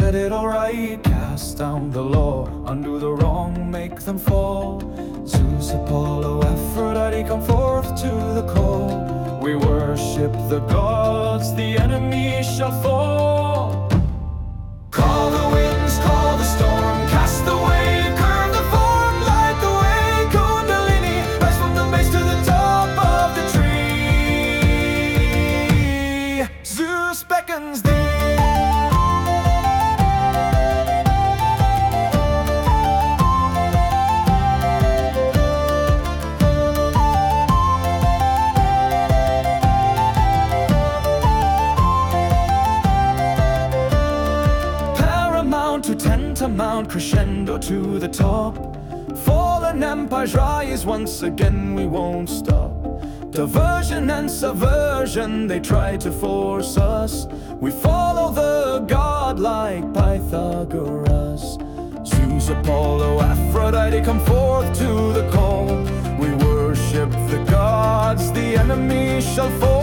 set it all right, cast down the law, undo the wrong, make them fall. Zeus, Apollo, Aphrodite, come forth to the call. We worship the gods, the enemy shall fall. Call the winds, call the storm, cast the wave, curve the form, light the way. Kundalini, rise from the base to the top of the tree. Zeus beckons thee. To tantamount, crescendo to the top. Fallen empires rise once again, we won't stop. Diversion and subversion, they try to force us. We follow the god like Pythagoras. Zeus, Apollo, Aphrodite, come forth to the call. We worship the gods, the enemy shall fall.